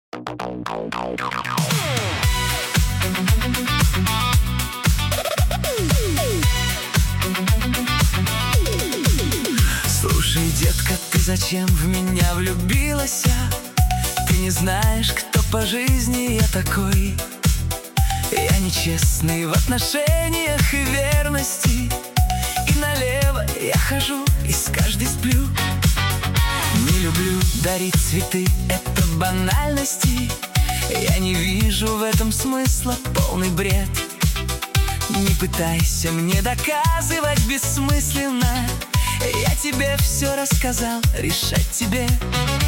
Слушай, детка, ты зачем в меня влюбилась? Ты не знаешь, кто по жизни я такой. Я нечестный в отношениях и верности, и налево я хожу, и с каждой сплю. Не люблю дарить цветы, это банальности. Я не вижу в этом смысла, полный бред. Не пытайся мне доказывать бессмысленно. Я тебе все рассказал, решать тебе.